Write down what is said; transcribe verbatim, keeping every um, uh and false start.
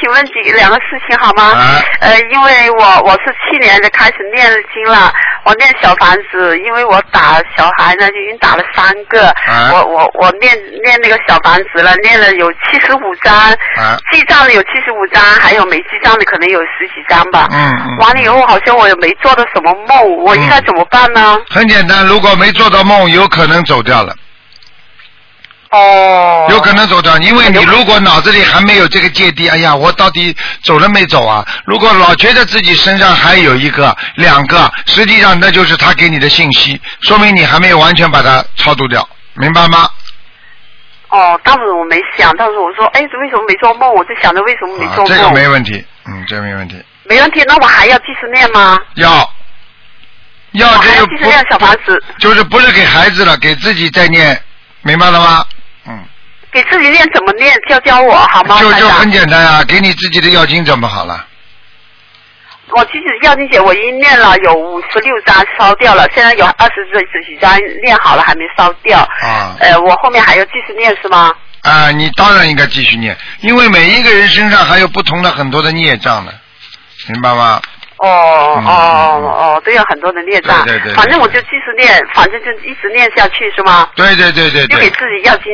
请问几两个事情好吗？ 啊、 呃，因为我我是去年就开始念经了，我念小房子，因为我打小孩呢就已经打了三个， 啊、 我我我念念那个小房子了，念了有七十五张， 啊、 记账的有七十五张，还有没记账的可能有十几张吧。 嗯嗯。 完了以后好像我也没做到什么梦，我应该怎么办呢？ 嗯、很简单，如果没做到梦，有可能走掉了。 哦， 有可能走掉，因为你如果脑子里还没有这个芥蒂，哎呀，我到底走了没走啊？如果老觉得自己身上还有一个、两个，实际上那就是他给你的信息，说明你还没有完全把它超度掉，明白吗？ 哦，当时我没想，当时我说，哎，为什么没做梦？我就想着为什么没做梦。 啊、这个没问题，嗯，这个没问题。 没问题，那我还要继续念吗？ 要。要这个不， 还要继续念小房子。 就是不是给孩子了，给自己再念，明白了吗？嗯， 给自己念怎么念？教教我好吗？ 就就很简单啊，给你自己的要经怎么好了？ 我其实要经者我已经念了有五十六张烧掉了，现在有二十十几张念好了还没烧掉。 啊。 呃，我后面还要继续念是吗？ 啊，你当然应该继续念，因为每一个人身上还有不同的很多的孽障呢，明白吗？ 哦哦哦，都有很多的孽障。 对对对。 反正我就继续念，反正就一直念下去是吗？ 对对对对对。 就给自己要经